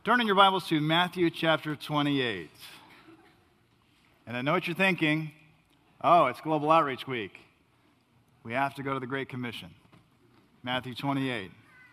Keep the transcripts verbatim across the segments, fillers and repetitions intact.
Turn in your Bibles to Matthew chapter twenty-eight. And I know what you're thinking. Oh, it's Global Outreach Week. We have to go to the Great Commission. Matthew twenty-eight.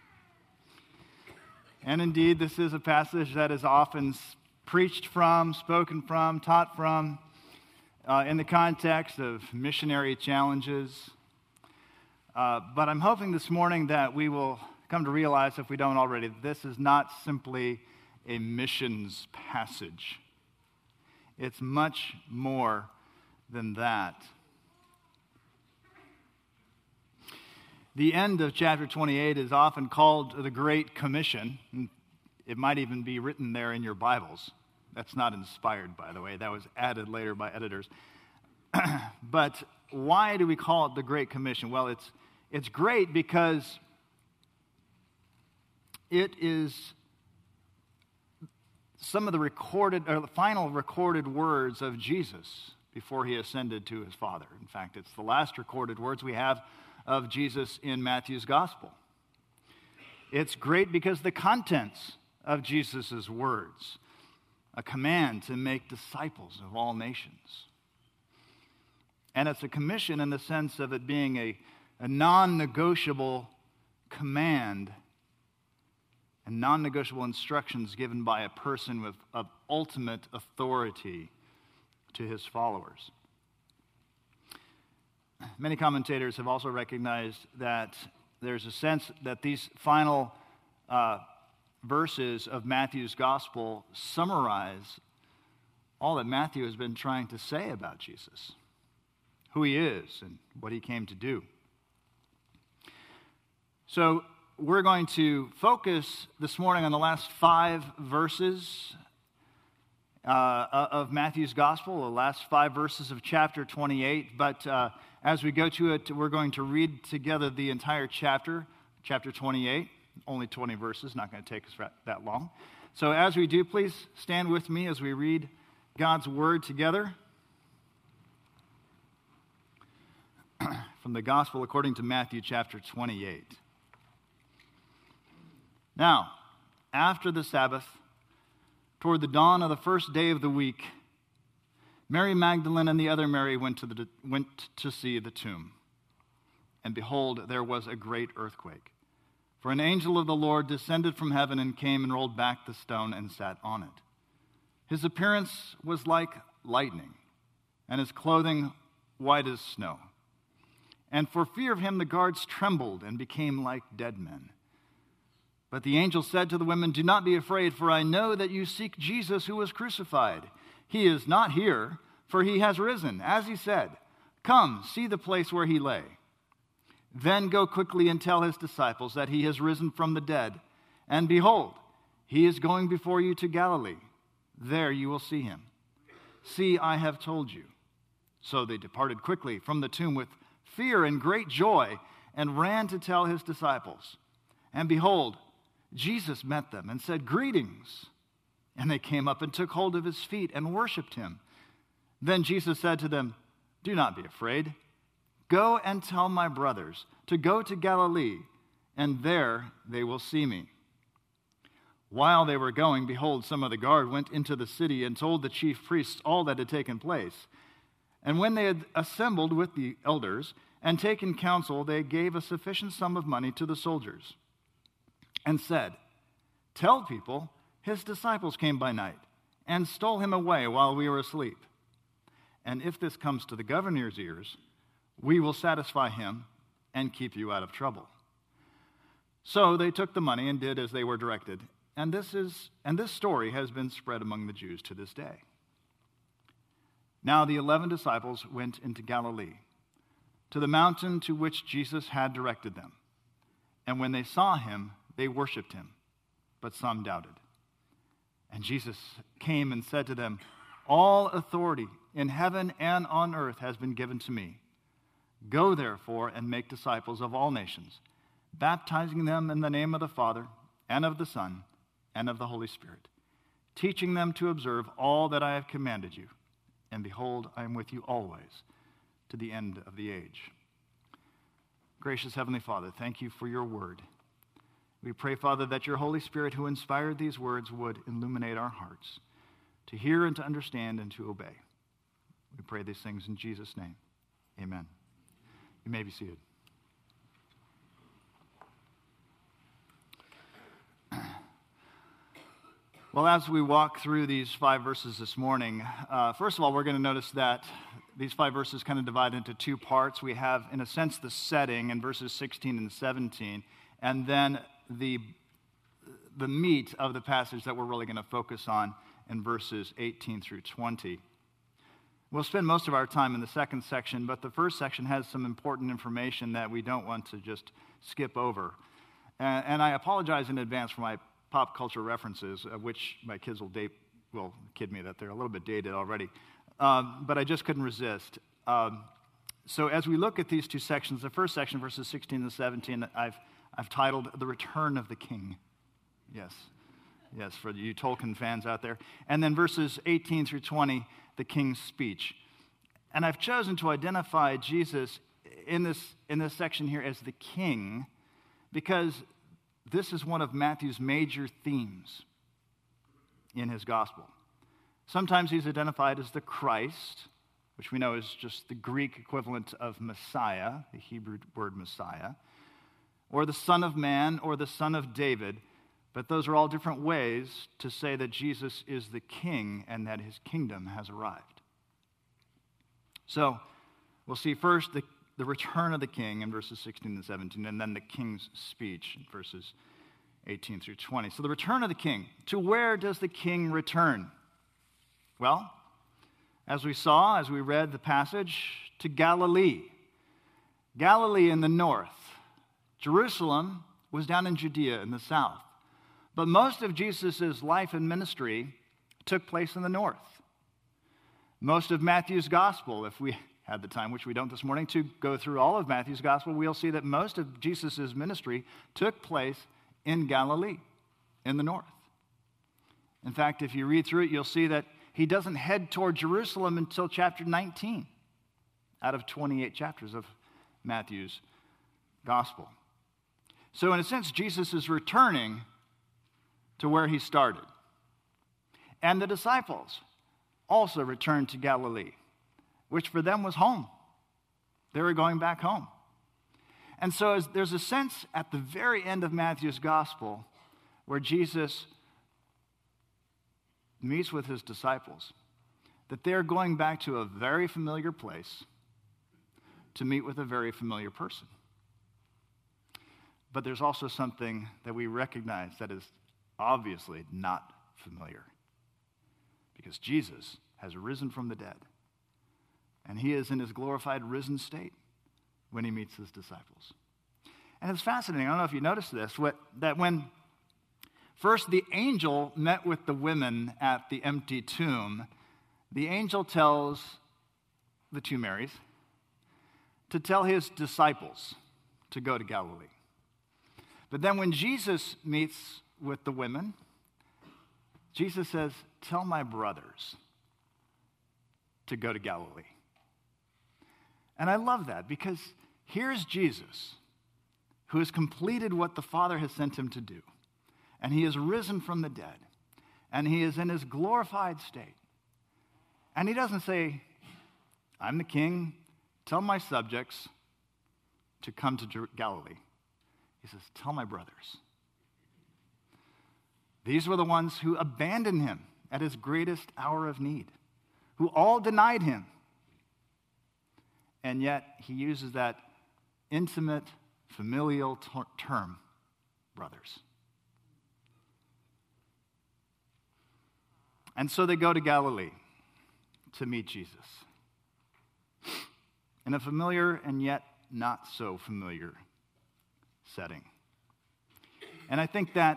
And indeed, this is a passage that is often preached from, spoken from, taught from, uh, in the context of missionary challenges. Uh, but I'm hoping this morning that we will come to realize, if we don't already, that this is not simply a missions passage. It's much more than that. The end of chapter twenty-eight is often called the Great Commission. It might even be written there in your Bibles. That's not inspired, by the way. That was added later by editors. But why do we call it the Great Commission? Well, it's it's great because it is some of the recorded, or the final recorded words of Jesus before he ascended to his Father. In fact, it's the last recorded words we have of Jesus in Matthew's Gospel. It's great because the contents of Jesus' words, a command to make disciples of all nations. And it's a commission in the sense of it being a, a non-negotiable command and non-negotiable instructions given by a person with of ultimate authority to his followers. Many commentators have also recognized that there's a sense that these final uh, verses of Matthew's gospel summarize all that Matthew has been trying to say about Jesus, who he is and what he came to do. So we're going to focus this morning on the last five verses uh, of Matthew's gospel, the last five verses of chapter twenty-eight. But uh, as we go to it, we're going to read together the entire chapter, chapter twenty-eight. Only twenty verses, not going to take us that long. So as we do, please stand with me as we read God's word together. From the gospel according to Matthew chapter twenty-eight. Now, after the Sabbath, toward the dawn of the first day of the week, Mary Magdalene and the other Mary went to, the, went to see the tomb. And behold, there was a great earthquake. For an angel of the Lord descended from heaven and came and rolled back the stone and sat on it. His appearance was like lightning, and his clothing white as snow. And for fear of him, the guards trembled and became like dead men. But the angel said to the women, "Do not be afraid, for I know that you seek Jesus who was crucified. He is not here, for he has risen, as he said. Come, see the place where he lay. Then go quickly and tell his disciples that he has risen from the dead. And behold, he is going before you to Galilee. There you will see him. See, I have told you." So they departed quickly from the tomb with fear and great joy and ran to tell his disciples. And behold, Jesus met them and said, "Greetings." And they came up and took hold of his feet and worshipped him. Then Jesus said to them, "Do not be afraid. Go and tell my brothers to go to Galilee, and there they will see me." While they were going, behold, some of the guard went into the city and told the chief priests all that had taken place. And when they had assembled with the elders and taken counsel, they gave a sufficient sum of money to the soldiers and said, "Tell people his disciples came by night and stole him away while we were asleep. And if this comes to the governor's ears, we will satisfy him and keep you out of trouble." So they took the money and did as they were directed. And this is and this story has been spread among the Jews to this day. Now the eleven disciples went into Galilee, to the mountain to which Jesus had directed them. And when they saw him, they worshipped him, but some doubted. And Jesus came and said to them, "All authority in heaven and on earth has been given to me. Go therefore and make disciples of all nations, baptizing them in the name of the Father and of the Son and of the Holy Spirit, teaching them to observe all that I have commanded you. And behold, I am with you always, to the end of the age." Gracious Heavenly Father, thank you for your word. We pray, Father, that your Holy Spirit who inspired these words would illuminate our hearts to hear and to understand and to obey. We pray these things in Jesus' name. Amen. You may be seated. Well, as we walk through these five verses this morning, uh, first of all, we're going to notice that these five verses kind of divide into two parts. We have, in a sense, the setting in verses sixteen and seventeen, and then the, the meat of the passage that we're really going to focus on in verses eighteen through twenty. We'll spend most of our time in the second section, but the first section has some important information that we don't want to just skip over. And, and I apologize in advance for my pop culture references, uh, which my kids will date, will kid me that they're a little bit dated already. Um, but I just couldn't resist. Um, so as we look at these two sections, the first section, verses sixteen and seventeen, I've, I've titled The Return of the King. Yes. Yes, for you Tolkien fans out there. And then verses eighteen through twenty, the King's speech. And I've chosen to identify Jesus in this, in this section here as the King because this is one of Matthew's major themes in his gospel. Sometimes he's identified as the Christ, which we know is just the Greek equivalent of Messiah, the Hebrew word Messiah, or the Son of Man, or the Son of David. But those are all different ways to say that Jesus is the King and that his kingdom has arrived. So we'll see first the the return of the king in verses sixteen and seventeen, and then the king's speech in verses eighteen through twenty. So the return of the king. To where does the king return? Well, as we saw, as we read the passage, to Galilee. Galilee in the north. Jerusalem was down in Judea in the south. But most of Jesus' life and ministry took place in the north. Most of Matthew's gospel, if we had the time, which we don't this morning, to go through all of Matthew's gospel, we'll see that most of Jesus' ministry took place in Galilee, in the north. In fact, if you read through it, you'll see that he doesn't head toward Jerusalem until chapter nineteen, out of twenty-eight chapters of Matthew's gospel. So in a sense, Jesus is returning to where he started. And the disciples also returned to Galilee, which for them was home. They were going back home. And so as there's a sense at the very end of Matthew's gospel where Jesus meets with his disciples, that they're going back to a very familiar place to meet with a very familiar person. But there's also something that we recognize that is obviously not familiar, because Jesus has risen from the dead. And he is in his glorified risen state when he meets his disciples. And it's fascinating. I don't know if you noticed this, what, that when first the angel met with the women at the empty tomb, the angel tells the two Marys to tell his disciples to go to Galilee. But then when Jesus meets with the women, Jesus says, tell my brothers to go to Galilee. And I love that because here's Jesus, who has completed what the Father has sent him to do. And he has risen from the dead. And he is in his glorified state. And he doesn't say, I'm the king, tell my subjects to come to Galilee. He says, tell my brothers. These were the ones who abandoned him at his greatest hour of need, who all denied him. And yet he uses that intimate, familial ter- term, brothers. And so they go to Galilee to meet Jesus in a familiar and yet not so familiar setting. And I think that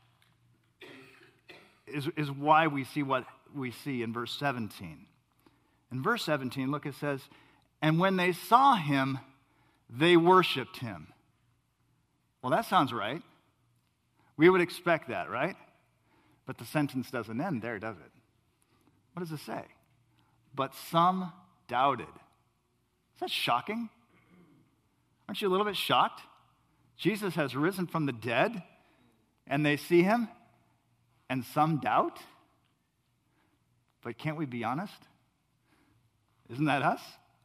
is, is why we see what we see in verse seventeen. In verse seventeen, look, it says, and when they saw him, they worshiped him. Well, that sounds right. We would expect that, right? But the sentence doesn't end there, does it? What does it say? But some doubted. Is that shocking? Aren't you a little bit shocked? Jesus has risen from the dead. and they see him, and some doubt. But can't we be honest? Isn't that us?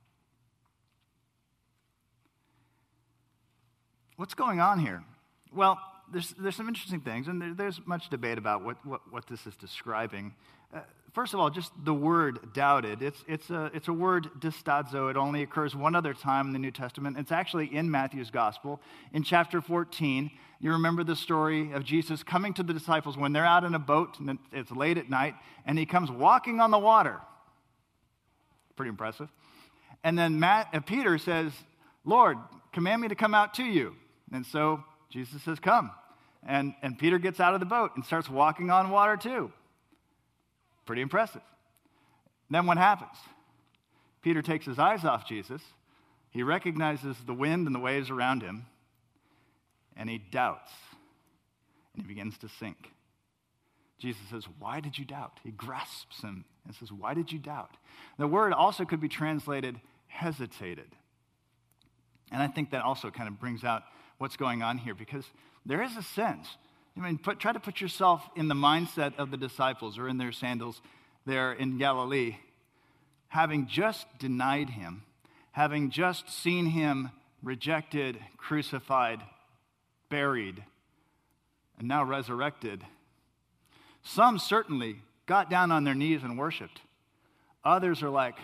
What's going on here? Well, there's, there's some interesting things, and there, there's much debate about what, what, what this is describing. Uh, first of all, just the word doubted. It's, it's, a, it's a word distazo. It only occurs one other time in the New Testament. It's actually in Matthew's Gospel. In chapter fourteen, you remember the story of Jesus coming to the disciples when they're out in a boat, and it's late at night, and he comes walking on the water. Pretty impressive. And then Matt, uh, Peter says, Lord, command me to come out to you. And so Jesus says, come. And, and Peter gets out of the boat and starts walking on water too. Pretty impressive. Then what happens? Peter takes his eyes off Jesus. He recognizes the wind and the waves around him. And he doubts. And he begins to sink. Jesus says, why did you doubt? He grasps him and says, why did you doubt? The word also could be translated hesitated. And I think that also kind of brings out what's going on here, because there is a sense. I mean, put, try to put yourself in the mindset of the disciples or in their sandals there in Galilee, having just denied him, having just seen him rejected, crucified, buried, and now resurrected. Some certainly got down on their knees and worshiped. Others are like,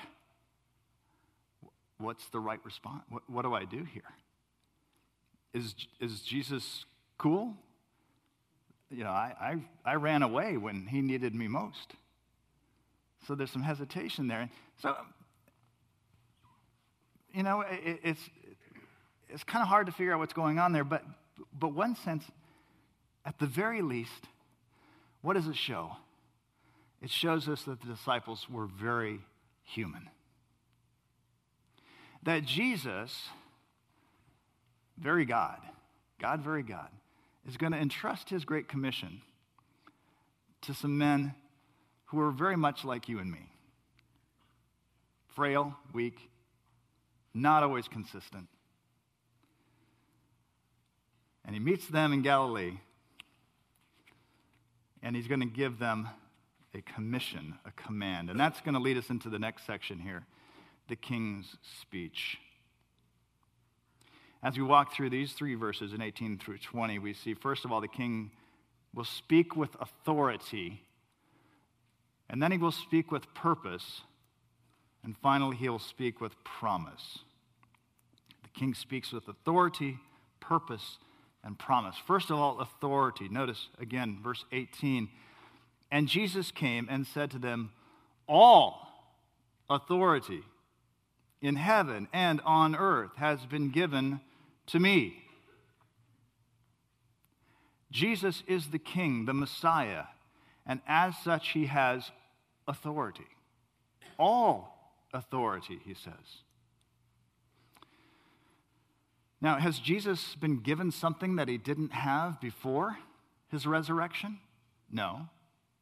what's the right response? What, what do I do here? Is, is Jesus cool? You know, I, I, I ran away when he needed me most. So there's some hesitation there. So, you know, it, it's it's kind of hard to figure out what's going on there. But, but one sense, at the very least, what does it show? It shows us that the disciples were very human. That Jesus, very God, God very God, is going to entrust his great commission to some men who are very much like you and me. Frail, weak, not always consistent. And he meets them in Galilee, and he's going to give them a commission, a command. And that's going to lead us into the next section here, the king's speech. As we walk through these three verses in eighteen through twenty, we see, first of all, the king will speak with authority, and then he will speak with purpose, and finally he will speak with promise. The king speaks with authority, purpose, and promise. First of all, authority. Notice again, verse eighteen. And Jesus came and said to them, all authority in heaven and on earth has been given to me. Jesus is the King, the Messiah, and as such he has authority. All authority, he says. Now, has Jesus been given something that he didn't have before his resurrection? No.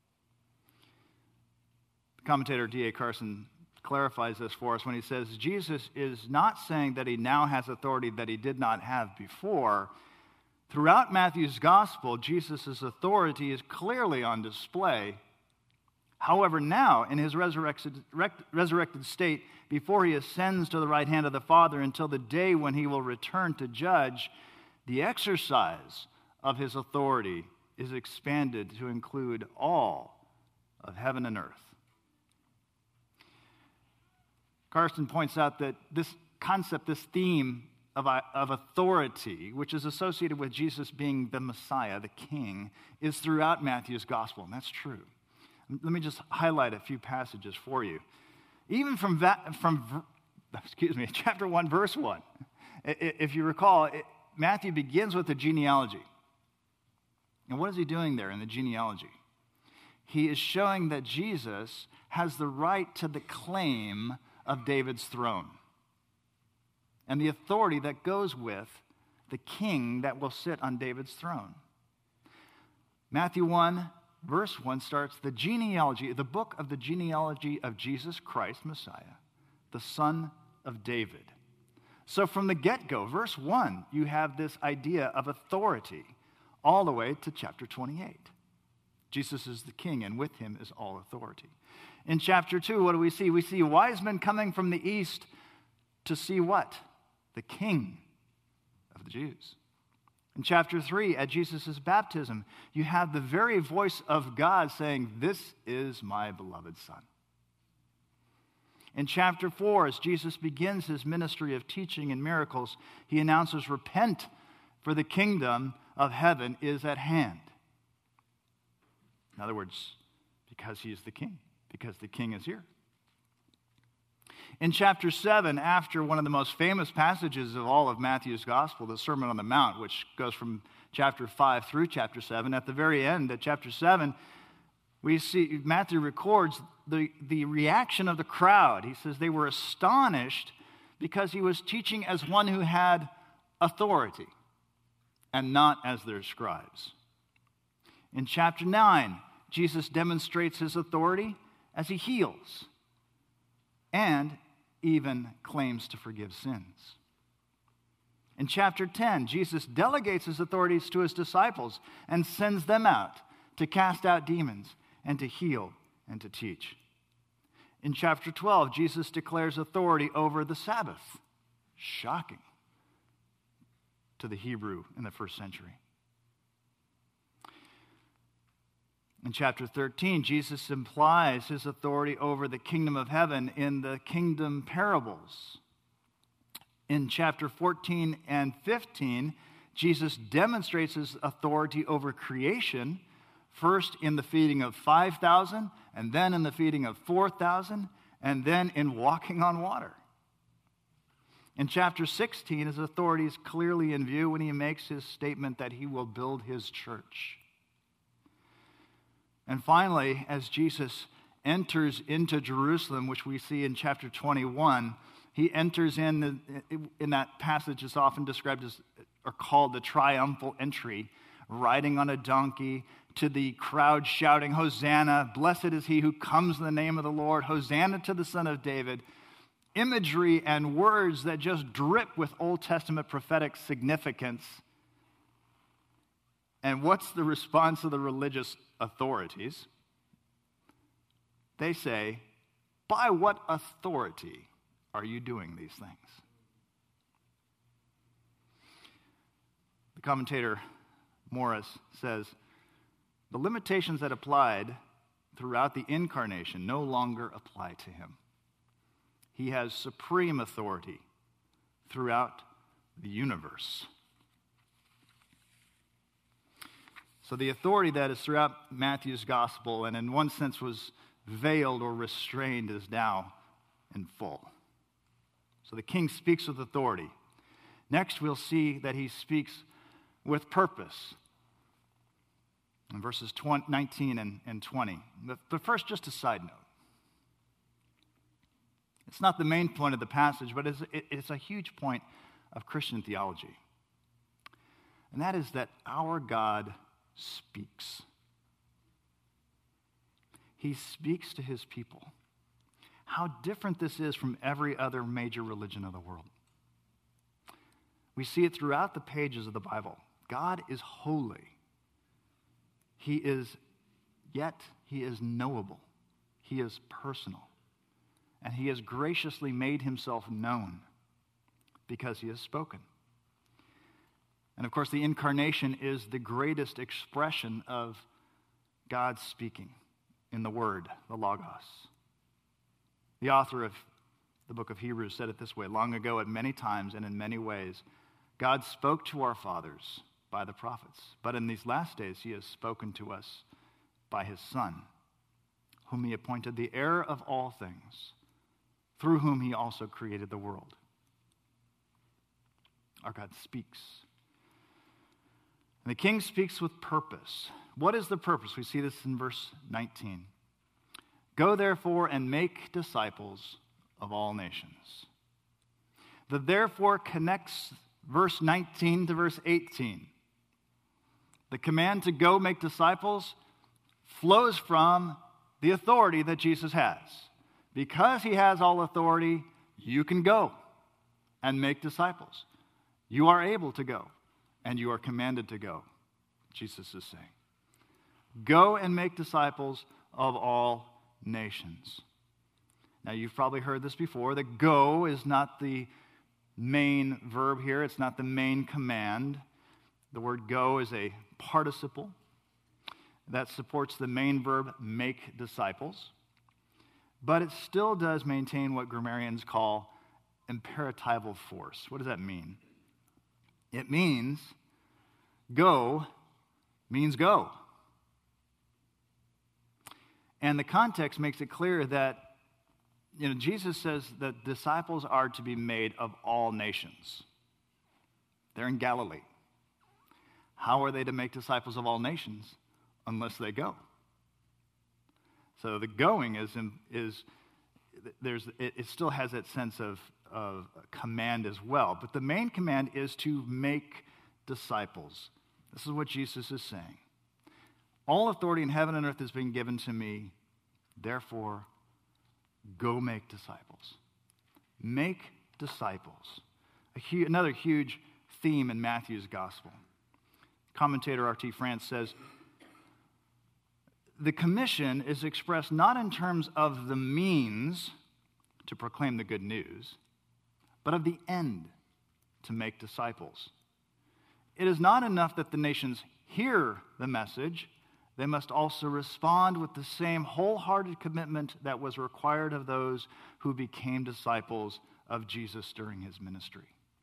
Commentator D A Carson clarifies this for us when he says Jesus is not saying that he now has authority that he did not have before. Throughout Matthew's gospel, Jesus' authority is clearly on display. However, now, in his resurrected, resurrected state, before he ascends to the right hand of the Father until the day when he will return to judge, the exercise of his authority is expanded to include all of heaven and earth. Carson points out that this concept, this theme of, of authority, which is associated with Jesus being the Messiah, the King, is throughout Matthew's gospel, and that's true. Let me just highlight a few passages for you. Even from, that, from excuse me, chapter one, verse one, if you recall, it, Matthew begins with a genealogy. And what is he doing there in the genealogy? He is showing that Jesus has the right to the claim of David's throne and the authority that goes with the king that will sit on David's throne. Matthew one, verse one starts the genealogy, the book of the genealogy of Jesus Christ, Messiah, the son of David. So from the get-go, verse one, you have this idea of authority. all the way to chapter twenty-eight. Jesus is the king, and with him is all authority. In chapter two, what do we see? We see wise men coming from the east to see what? The king of the Jews. In chapter three, at Jesus' baptism, you have the very voice of God saying, "This is my beloved Son." In chapter four, as Jesus begins his ministry of teaching and miracles, he announces, "Repent, for the kingdom of heaven is at hand." In other words, because he is the king, because the king is here. In chapter seven, after one of the most famous passages of all of Matthew's gospel, the Sermon on the Mount, which goes from chapter five through chapter seven, at the very end of chapter seven, we see Matthew records the, the reaction of the crowd. He says they were astonished because he was teaching as one who had authority and not as their scribes. In chapter nine, Jesus demonstrates his authority as he heals and even claims to forgive sins. In chapter ten, Jesus delegates his authorities to his disciples and sends them out to cast out demons and to heal and to teach. In chapter twelve, Jesus declares authority over the Sabbath. Shocking to the Hebrew in the first century. In chapter thirteen, Jesus implies his authority over the kingdom of heaven in the kingdom parables. In chapter fourteen and fifteen, Jesus demonstrates his authority over creation, first in the feeding of five thousand, and then in the feeding of four thousand, and then in walking on water. In chapter sixteen, his authority is clearly in view when he makes his statement that he will build his church. And finally, as Jesus enters into Jerusalem, which we see in chapter twenty-one, he enters in, the, in that passage is often described as, or called the triumphal entry, riding on a donkey, to the crowd shouting, "Hosanna, blessed is he who comes in the name of the Lord, Hosanna to the Son of David." Imagery and words that just drip with Old Testament prophetic significance. And what's the response of the religious authorities? They say, "By what authority are you doing these things?" The commentator Morris says, "The limitations that applied throughout the incarnation no longer apply to him. He has supreme authority throughout the universe." So the authority that is throughout Matthew's gospel, and in one sense was veiled or restrained, is now in full. So the king speaks with authority. Next, we'll see that he speaks with purpose in verses nineteen and twenty. But first, just a side note. It's not the main point of the passage, but it's a huge point of Christian theology. And that is that our God speaks. He speaks to his people. How different this is from every other major religion of the world. We see it throughout the pages of the Bible. God is holy. He is, yet he is knowable. He is personal. And he has graciously made himself known because he has spoken. And of course, the incarnation is the greatest expression of God speaking in the Word, the Logos. The author of the book of Hebrews said it this way: long ago, at many times and in many ways, God spoke to our fathers by the prophets. But in these last days, he has spoken to us by his Son, whom he appointed the heir of all things, through whom he also created the world. Our God speaks. And the king speaks with purpose. What is the purpose? We see this in verse nineteen. Go therefore and make disciples of all nations. The therefore connects verse nineteen to verse eighteen. The command to go make disciples flows from the authority that Jesus has. Because he has all authority, you can go and make disciples. You are able to go, and you are commanded to go. Jesus is saying. Go and make disciples of all nations. Now, you've probably heard this before, that go is not the main verb here. It's not the main command. The word go is a participle that supports the main verb, make disciples. But it still does maintain what grammarians call imperatival force. What does that mean? It means go means go. And the context makes it clear that, you know, Jesus says that disciples are to be made of all nations. They're in Galilee. How are they to make disciples of all nations unless they go? So the going is, is there's, it, it still has that sense of, of command as well. But the main command is to make disciples. This is what Jesus is saying. All authority in heaven and earth has been given to me. Therefore, go make disciples. Make disciples. A hu- another huge theme in Matthew's gospel. Commentator R T France says, the commission is expressed not in terms of the means to proclaim the good news, but of the end, to make disciples. It is not enough that the nations hear the message. They must also respond with the same wholehearted commitment that was required of those who became disciples of Jesus during his ministry.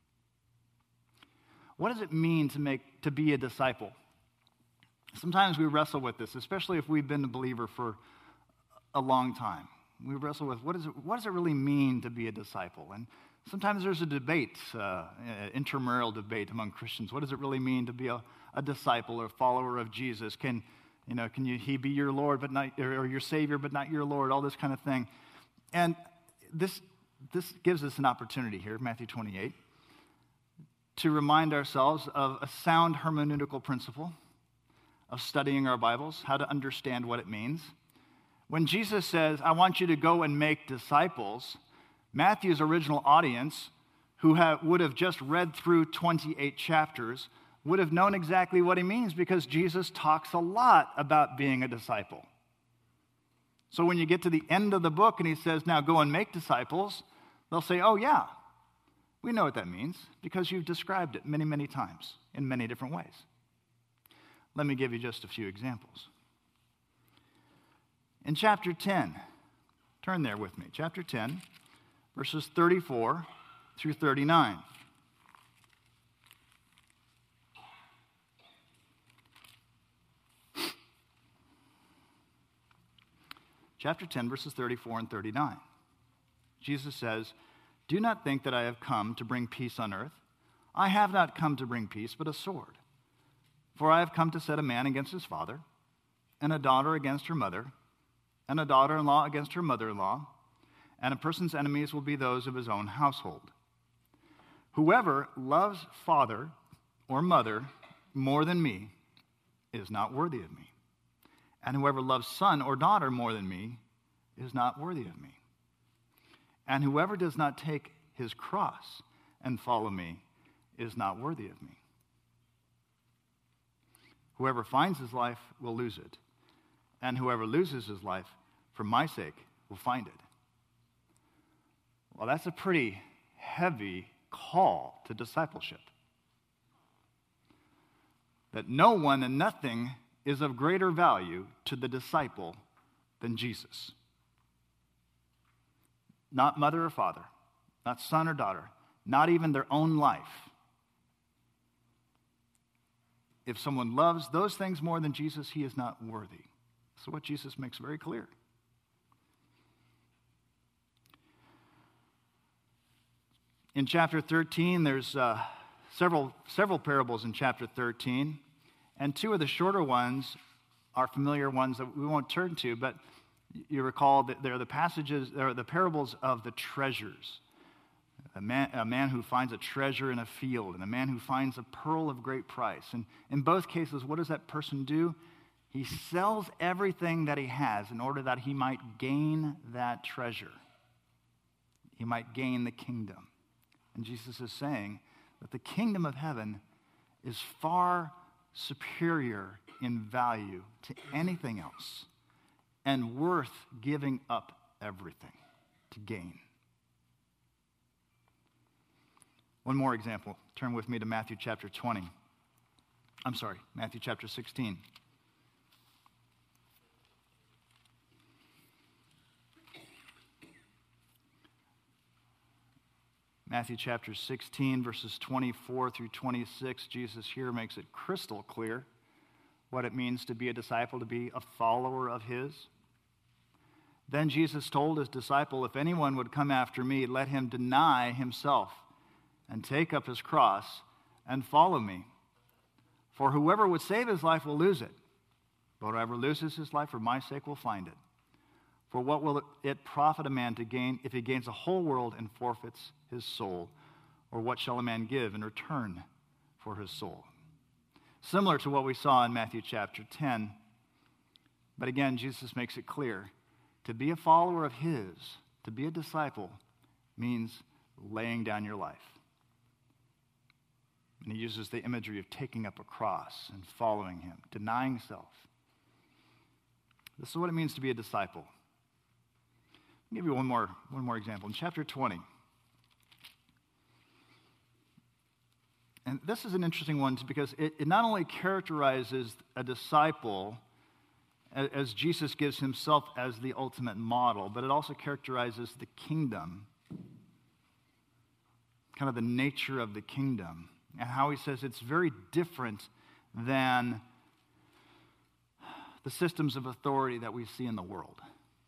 What does it mean to make to be a disciple? Sometimes we wrestle with this, especially if we've been a believer for a long time. We wrestle with what, is it, what does it really mean to be a disciple? And sometimes there's a debate, uh, intramural debate among Christians. What does it really mean to be a, a disciple or follower of Jesus? Can You know, can you, he be your Lord, but not, or your Savior, but not your Lord? All this kind of thing. And this this gives us an opportunity here, Matthew twenty-eight, to remind ourselves of a sound hermeneutical principle of studying our Bibles, how to understand what it means. When Jesus says, I want you to go and make disciples, Matthew's original audience, who have, would have just read through twenty-eight chapters, would have known exactly what he means because Jesus talks a lot about being a disciple. So when you get to the end of the book and he says, now go and make disciples, they'll say, oh yeah, we know what that means because you've described it many, many times in many different ways. Let me give you just a few examples. In chapter ten, turn there with me, chapter ten, verses thirty-four through thirty-nine. Chapter ten, verses thirty-four and thirty-nine. Jesus says, do not think that I have come to bring peace on earth. I have not come to bring peace, but a sword. For I have come to set a man against his father, and a daughter against her mother, and a daughter-in-law against her mother-in-law, and a person's enemies will be those of his own household. Whoever loves father or mother more than me is not worthy of me. And whoever loves son or daughter more than me is not worthy of me. And whoever does not take his cross and follow me is not worthy of me. Whoever finds his life will lose it, and whoever loses his life for my sake will find it. Well, that's a pretty heavy call to discipleship. That no one and nothing is of greater value to the disciple than Jesus. Not mother or father, not son or daughter, not even their own life. If someone loves those things more than Jesus, he is not worthy. So what Jesus makes very clear. In chapter thirteen, there's uh, several, several parables in chapter thirteen. And two of the shorter ones are familiar ones that we won't turn to, but you recall that they're the passages, they're the parables of the treasures. A man, a man who finds a treasure in a field and a man who finds a pearl of great price. And in both cases, what does that person do? He sells everything that he has in order that he might gain that treasure. He might gain the kingdom. And Jesus is saying that the kingdom of heaven is far superior in value to anything else and worth giving up everything to gain. One more example. Turn with me to Matthew chapter twenty. I'm sorry, Matthew chapter sixteen. Matthew chapter sixteen, verses twenty-four through twenty-six, Jesus here makes it crystal clear what it means to be a disciple, to be a follower of his. Then Jesus told his disciple, if anyone would come after me, let him deny himself and take up his cross and follow me. For whoever would save his life will lose it, but whoever loses his life for my sake will find it. For what will it profit a man to gain if he gains the whole world and forfeits his soul? Or what shall a man give in return for his soul? Similar to what we saw in Matthew chapter ten. But again, Jesus makes it clear. To be a follower of his, to be a disciple, means laying down your life. And he uses the imagery of taking up a cross and following him, denying self. This is what it means to be a disciple. I'll give you one more, one more example. In chapter twenty, and this is an interesting one because it, it not only characterizes a disciple as, as Jesus gives himself as the ultimate model, but it also characterizes the kingdom, kind of the nature of the kingdom, and how he says it's very different than the systems of authority that we see in the world.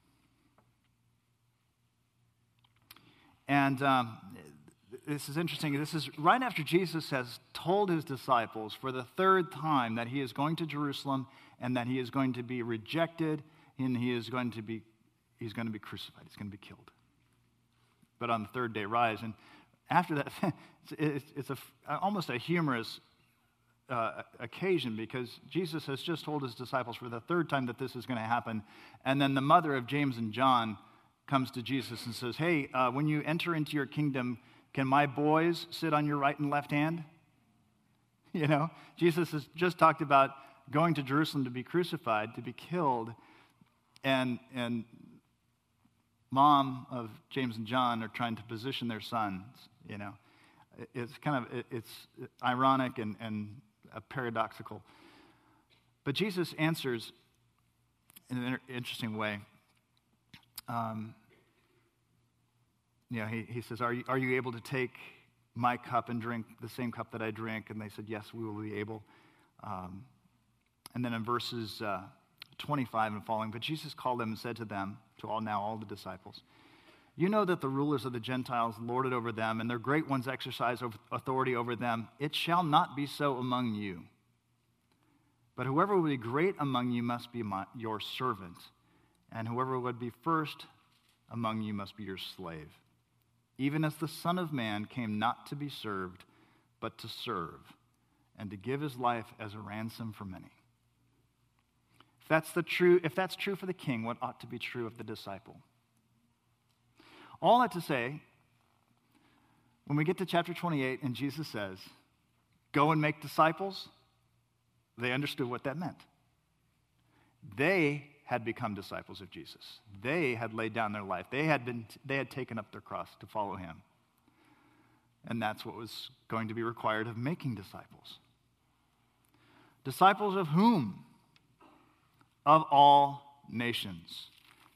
And um, this is interesting. This is right after Jesus has told his disciples for the third time that he is going to Jerusalem and that he is going to be rejected and he is going to be he's going to be crucified. He's going to be killed. But on the third day rise. And after that, it's, it's a, almost a humorous uh, occasion because Jesus has just told his disciples for the third time that this is going to happen. And then the mother of James and John comes to Jesus and says, hey, uh, when you enter into your kingdom, can my boys sit on your right and left hand? You know, Jesus has just talked about going to Jerusalem to be crucified, to be killed, and and mom of James and John are trying to position their sons, you know. It's kind of, it's ironic and, and paradoxical. But Jesus answers in an interesting way. Um, you know, he, he says, are you, are you able to take my cup and drink the same cup that I drink? And they said, yes, we will be able. Um, and then in verses uh, twenty-five and following, but Jesus called them and said to them, to all now all the disciples, you know that the rulers of the Gentiles lord it over them, and their great ones exercise authority over them. It shall not be so among you. But whoever will be great among you must be my, your servant. And whoever would be first among you must be your slave. Even as the Son of Man came not to be served, but to serve, and to give his life as a ransom for many. If that's the true, if that's true for the king, what ought to be true of the disciple? All that to say, when we get to chapter twenty-eight and Jesus says, go and make disciples, they understood what that meant. They had become disciples of Jesus. They had laid down their life. They had been, they had taken up their cross to follow him. And that's what was going to be required of making disciples. Disciples of whom? Of all nations.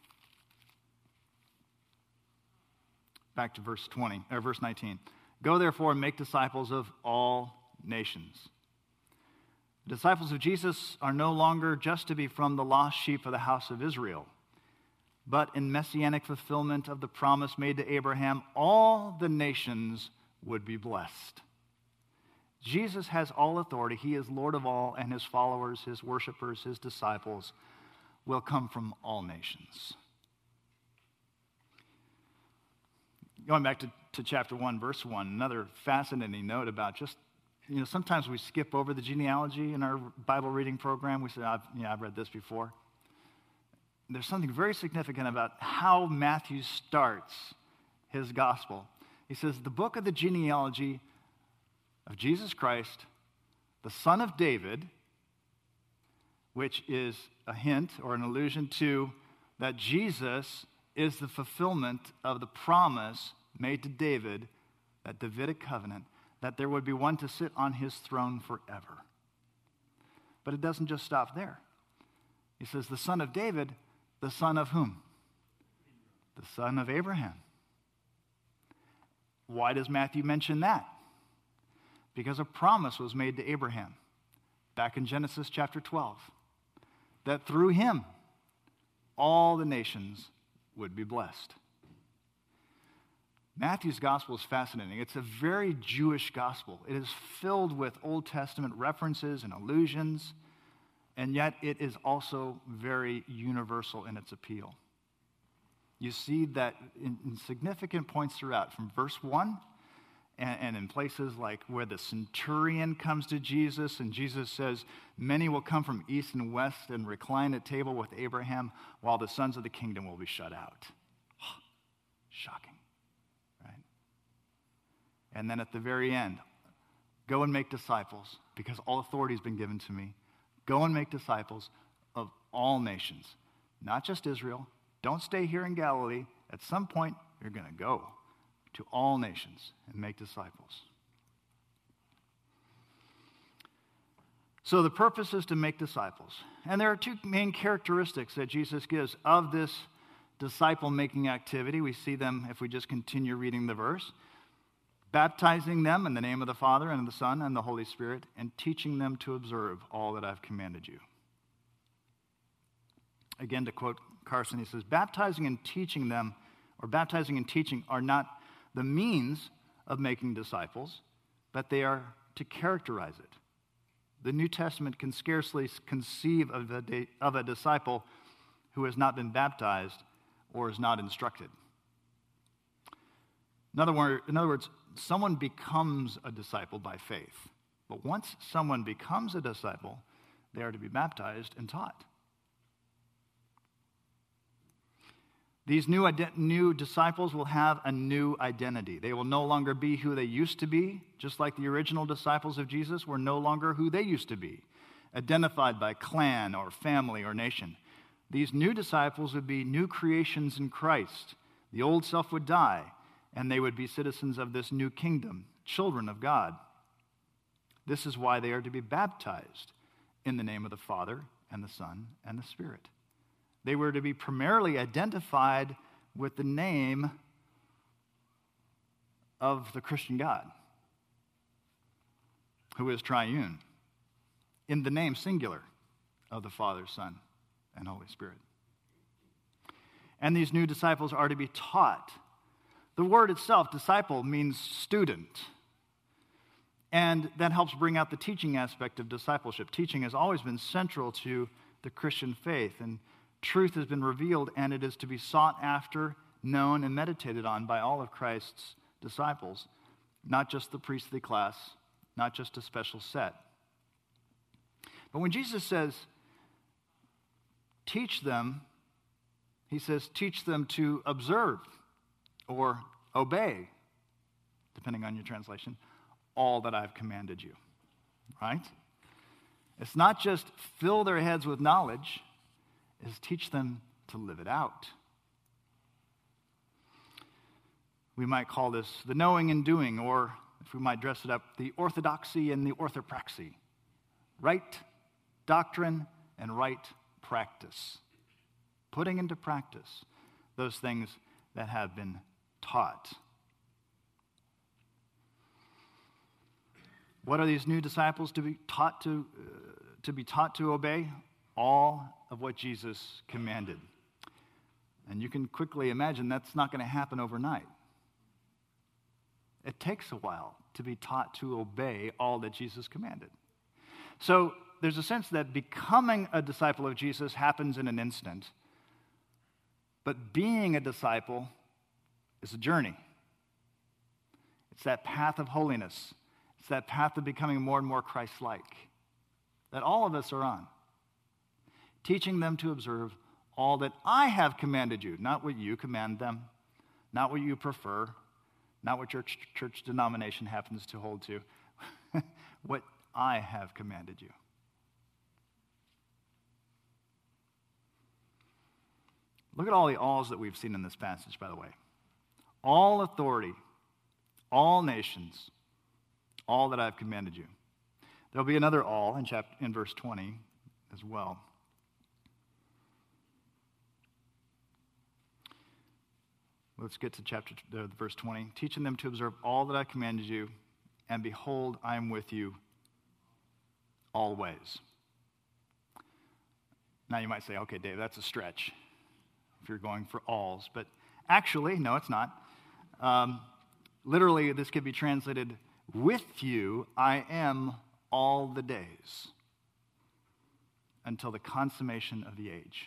Back to verse twenty, or verse nineteen. Go therefore and make disciples of all nations. The disciples of Jesus are no longer just to be from the lost sheep of the house of Israel, but in messianic fulfillment of the promise made to Abraham, all the nations would be blessed. Jesus has all authority. He is Lord of all, and his followers, his worshipers, his disciples will come from all nations. Going back to, to chapter one, verse one, another fascinating note about just, you know, sometimes we skip over the genealogy in our Bible reading program. We say, I've, yeah, I've read this before. There's something very significant about how Matthew starts his gospel. He says, the book of the genealogy of Jesus Christ, the son of David, which is a hint or an allusion to that Jesus is the fulfillment of the promise made to David, that Davidic covenant, that there would be one to sit on his throne forever. But it doesn't just stop there. He says, the son of David, the son of whom? The son of Abraham. Why does Matthew mention that? Because a promise was made to Abraham back in Genesis chapter twelve, that through him all the nations would be blessed. Matthew's gospel is fascinating. It's a very Jewish gospel. It is filled with Old Testament references and allusions, and yet it is also very universal in its appeal. You see that in, in significant points throughout, from verse one, and, and in places like where the centurion comes to Jesus, and Jesus says, many will come from east and west and recline at table with Abraham, while the sons of the kingdom will be shut out. Shocking, right? And then at the very end, go and make disciples, because all authority has been given to me. Go and make disciples of all nations, not just Israel. Don't stay here in Galilee. At some point, you're going to go to all nations and make disciples. So the purpose is to make disciples. And there are two main characteristics that Jesus gives of this disciple-making activity. We see them if we just continue reading the verse. Baptizing them in the name of the Father and of the Son and the Holy Spirit, and teaching them to observe all that I've commanded you. Again, to quote Carson, he says, baptizing and teaching them, or baptizing and teaching, are not the means of making disciples, but they are to characterize it. The New Testament can scarcely conceive of a, of a disciple who has not been baptized or is not instructed. In other, word, in other words, someone becomes a disciple by faith. But once someone becomes a disciple, they are to be baptized and taught. These new, ide- new disciples will have a new identity. They will no longer be who they used to be, just like the original disciples of Jesus were no longer who they used to be, identified by clan or family or nation. These new disciples would be new creations in Christ. The old self would die, and they would be citizens of this new kingdom, children of God. This is why they are to be baptized in the name of the Father and the Son and the Spirit. They were to be primarily identified with the name of the Christian God, who is triune, in the name singular of the Father, Son, and Holy Spirit. And these new disciples are to be taught. The word itself, disciple, means student. And that helps bring out the teaching aspect of discipleship. Teaching has always been central to the Christian faith, and truth has been revealed, and it is to be sought after, known, and meditated on by all of Christ's disciples, not just the priestly class, not just a special set. But when Jesus says, teach them, he says, teach them to observe or obey, depending on your translation, all that I've commanded you, right? It's not just fill their heads with knowledge, it's teach them to live it out. We might call this the knowing and doing, or if we might dress it up, the orthodoxy and the orthopraxy. Right doctrine and right practice. Putting into practice those things that have been taught. What are these new disciples to be taught to, uh, to be taught to obey? All of what Jesus commanded. And you can quickly imagine that's not going to happen overnight. It takes a while to be taught to obey all that Jesus commanded. So there's a sense that becoming a disciple of Jesus happens in an instant. But being a disciple is a journey. It's that path of holiness. It's that path of becoming more and more Christ-like that all of us are on. Teaching them to observe all that I have commanded you, not what you command them, not what you prefer, not what your ch- church denomination happens to hold to, what I have commanded you. Look at all the alls that we've seen in this passage, by the way. All authority, all nations, all that I've commanded you. There'll be another all in chapter in verse twenty as well. Let's get to chapter uh, verse twenty. Teaching them to observe all that I commanded you, and behold, I am with you always. Now you might say, okay, Dave, that's a stretch if you're going for alls. But actually, no, it's not. Um, literally, this could be translated, with you I am all the days until the consummation of the age.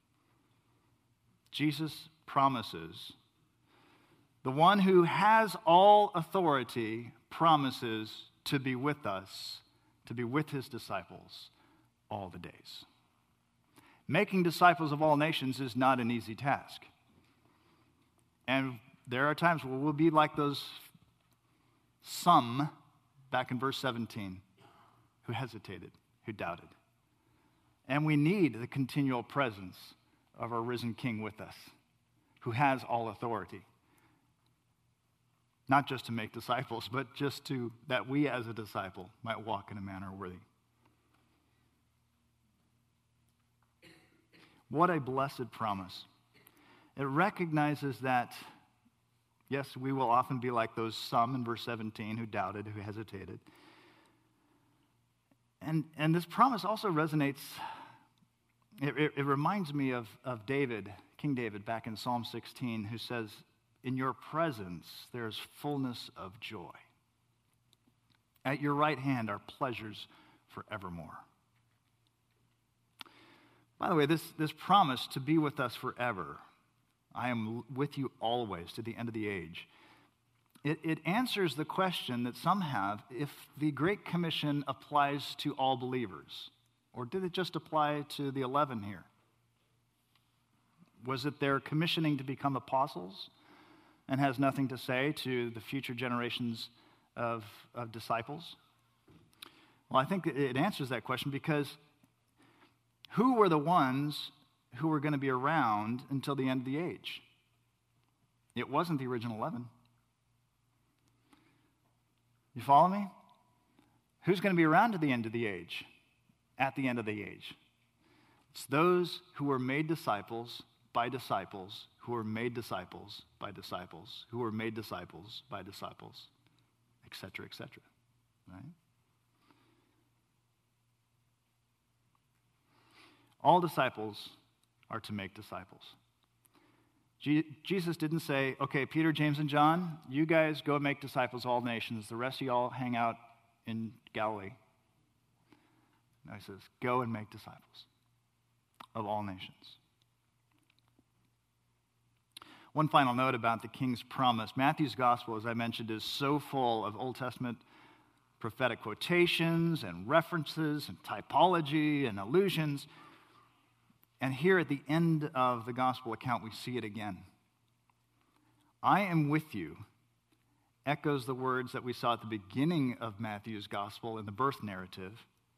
Jesus promises, the one who has all authority promises to be with us, to be with his disciples all the days. Making disciples of all nations is not an easy task. And there are times where we'll be like those some, back in verse seventeen, who hesitated, who doubted. And we need the continual presence of our risen King with us, who has all authority. Not just to make disciples, but just to that we as a disciple might walk in a manner worthy. What a blessed promise. It recognizes that, yes, we will often be like those some in verse seventeen who doubted, who hesitated. And, and this promise also resonates, it, it, it reminds me of, of David, King David, back in Psalm sixteen, who says, in your presence there is fullness of joy. At your right hand are pleasures forevermore. By the way, this, this promise to be with us forever, I am with you always to the end of the age, it, it answers the question that some have, if the Great Commission applies to all believers, or did it just apply to the eleven here? Was it their commissioning to become apostles and has nothing to say to the future generations of, of disciples? Well, I think it answers that question because who were the ones who were going to be around until the end of the age? It wasn't the original eleven. You follow me? Who's going to be around to the end of the age? At the end of the age. It's those who were made disciples by disciples, who were made disciples by disciples, who were made disciples by disciples, et cetera, et cetera. Right? All disciples are to make disciples. Je- Jesus didn't say, okay, Peter, James, and John, you guys go make disciples of all nations. The rest of y'all hang out in Galilee. No, he says, go and make disciples of all nations. One final note about the king's promise. Matthew's gospel, as I mentioned, is so full of Old Testament prophetic quotations and references and typology and allusions. And here at the end of the gospel account, we see it again. I am with you echoes the words that we saw at the beginning of Matthew's gospel in the birth narrative.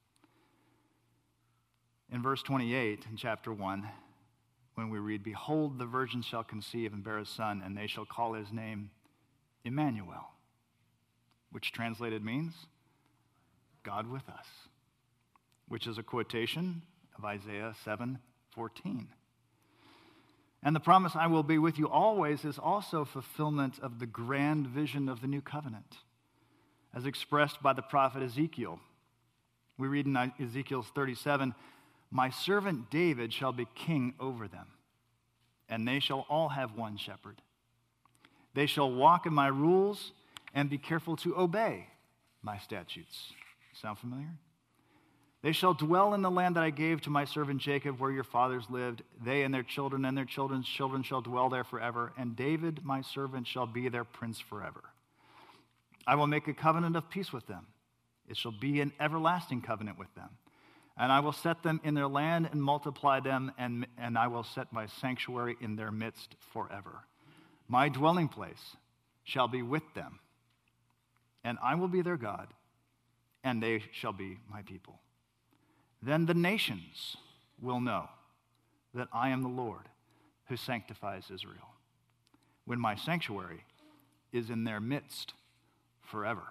In verse twenty-eight in chapter one, when we read, behold, the virgin shall conceive and bear a son, and they shall call his name Emmanuel, which translated means God with us, which is a quotation of Isaiah seven fourteen. And the promise, I will be with you always, is also fulfillment of the grand vision of the new covenant, as expressed by the prophet Ezekiel. We read in Ezekiel thirty-seven, my servant David shall be king over them, and they shall all have one shepherd. They shall walk in my rules and be careful to obey my statutes. Sound familiar? They shall dwell in the land that I gave to my servant Jacob, where your fathers lived. They and their children and their children's children shall dwell there forever, and David, my servant, shall be their prince forever. I will make a covenant of peace with them. It shall be an everlasting covenant with them. And I will set them in their land and multiply them, and, and I will set my sanctuary in their midst forever. My dwelling place shall be with them, and I will be their God, and they shall be my people. Then the nations will know that I am the Lord, who sanctifies Israel, when my sanctuary is in their midst forever.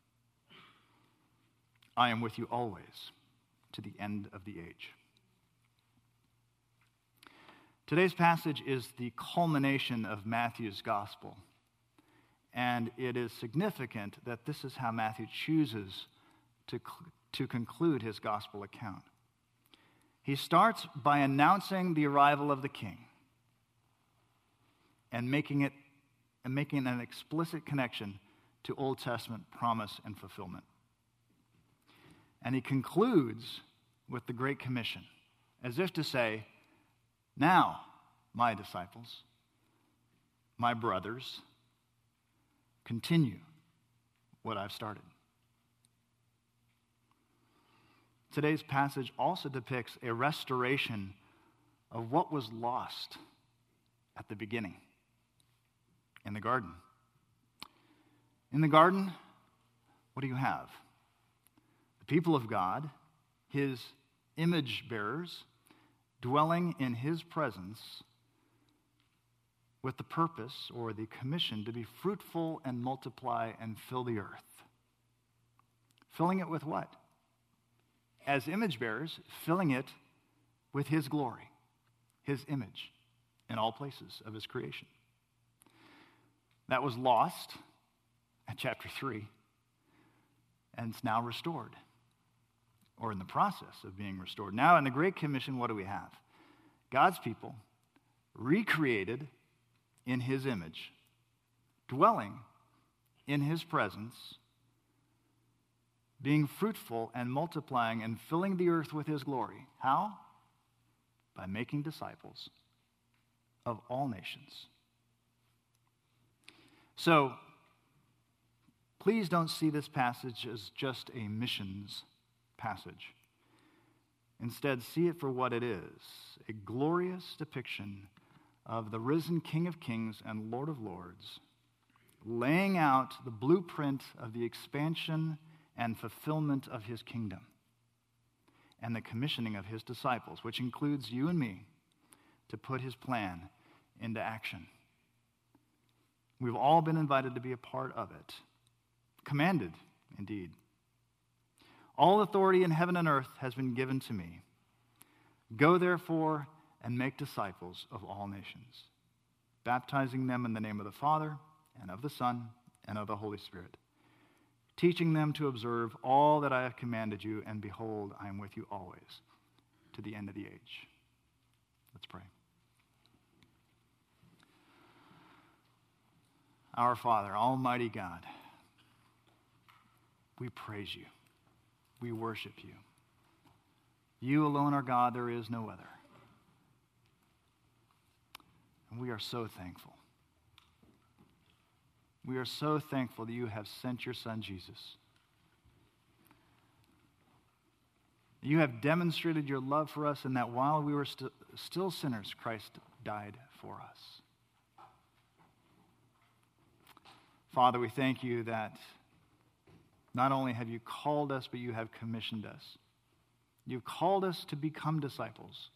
I am with you always, to the end of the age. Today's passage is the culmination of Matthew's gospel, and it is significant that this is how Matthew chooses to, to conclude his gospel account. He starts by announcing the arrival of the king and making it and making an explicit connection to Old Testament promise and fulfillment. And he concludes with the Great Commission, as if to say, now, my disciples, my brothers, continue what I've started. Today's passage also depicts a restoration of what was lost at the beginning in the garden. In the garden, what do you have? The people of God, his image bearers, dwelling in his presence with the purpose or the commission to be fruitful and multiply and fill the earth. Filling it with what? As image bearers, filling it with his glory, his image in all places of his creation. That was lost at chapter three, and it's now restored, or in the process of being restored. Now in the Great Commission, what do we have? God's people recreated in his image, dwelling in his presence, being fruitful and multiplying and filling the earth with his glory. How? By making disciples of all nations. So, please don't see this passage as just a missions passage. Instead, see it for what it is, a glorious depiction of the risen King of Kings and Lord of Lords, laying out the blueprint of the expansion and fulfillment of his kingdom and the commissioning of his disciples, which includes you and me, to put his plan into action. We've all been invited to be a part of it, commanded, indeed. All authority in heaven and earth has been given to me. Go, therefore, and make disciples of all nations, baptizing them in the name of the Father, and of the Son, and of the Holy Spirit, teaching them to observe all that I have commanded you, and behold, I am with you always, to the end of the age. Let's pray. Our Father, Almighty God, we praise you. We worship you. You alone are God, there is no other. And we are so thankful. We are so thankful that you have sent your Son, Jesus. You have demonstrated your love for us, and that while we were st- still sinners, Christ died for us. Father, we thank you that not only have you called us, but you have commissioned us. You've called us to become disciples.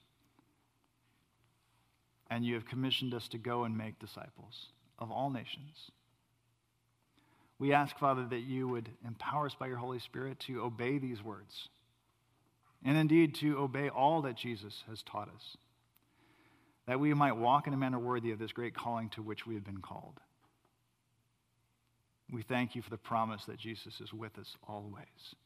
And you have commissioned us to go and make disciples of all nations. We ask, Father, that you would empower us by your Holy Spirit to obey these words. And indeed, to obey all that Jesus has taught us. That we might walk in a manner worthy of this great calling to which we have been called. We thank you for the promise that Jesus is with us always.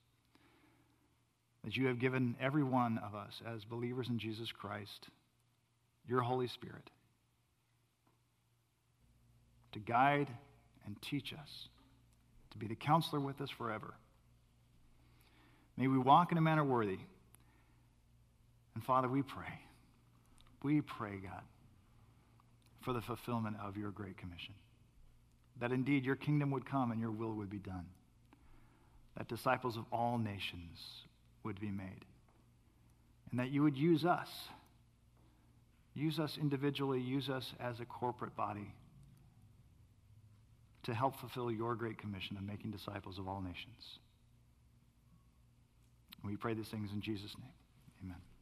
That you have given every one of us as believers in Jesus Christ your Holy Spirit to guide and teach us, to be the counselor with us forever. May we walk in a manner worthy. And Father, we pray, we pray, God, for the fulfillment of your great commission. That indeed your kingdom would come and your will would be done. That disciples of all nations would be made. And that you would use us, use us individually, use us as a corporate body to help fulfill your great commission of making disciples of all nations. We pray these things in Jesus' name. Amen.